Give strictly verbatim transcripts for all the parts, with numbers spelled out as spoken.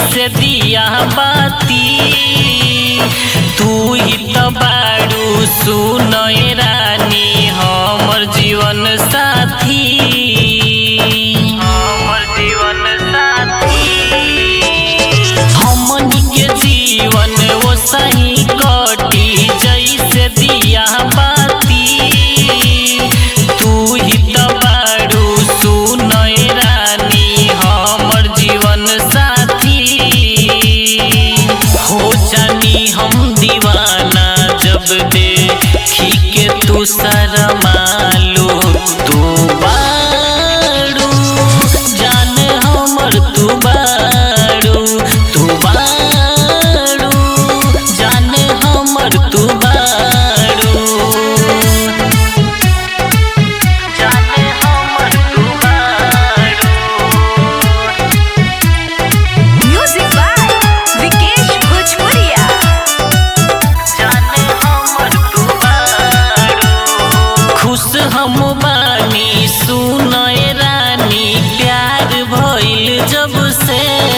जैसे दिया बाती तू ही तो बारू सुनय रानी हमर जीवन साथी हमर जीवन साथी हमनी के जीवन वो सही कटी जैसे दिया बाती तू ही तो बारू सुनय रानी हमर जीवन साथी हो जानी हम दीवाना जब देखी के तू शर्मालू तू बारू जान हमर तू बारू तू बारू जान हमर तू बारू जान हमर तू बारू म्यूजिक बाय विकेश भोजपुरिया। जाने हमर तू बारू खुश हम बानी सुनय रानी प्यार भइल जब से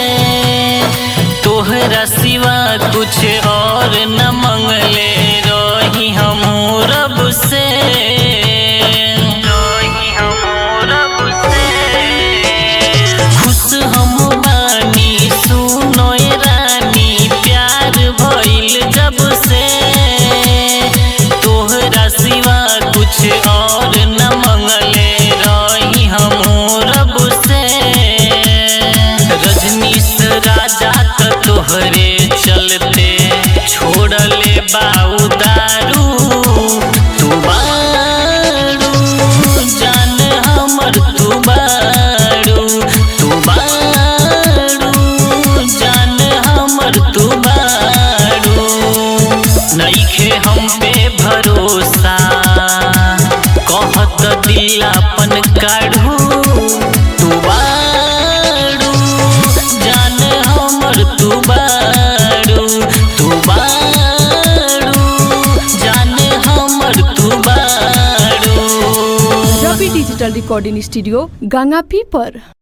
तोहरा सिवा कुछ और न मंगले रही हम रब से रही हम रब से खुश हम बानी सुनय रानी प्यार भइल जब से तोहरा सिवा कुछ और न मंगले रही हम रब से रजनीश राजा त तोहरे चलते छोड़ले बाऊ दारू तू बारू जान हमर तू बारू तू बारू जान हमर तू बारू नइखे हम पे भरोसा कहत दिलापन काढ़ू तू बारू जान हमर तू बारू तू बारू जान हमर तू बारू। रवि डिजिटल रिकॉर्डिंग स्टूडियो गंगापी पर।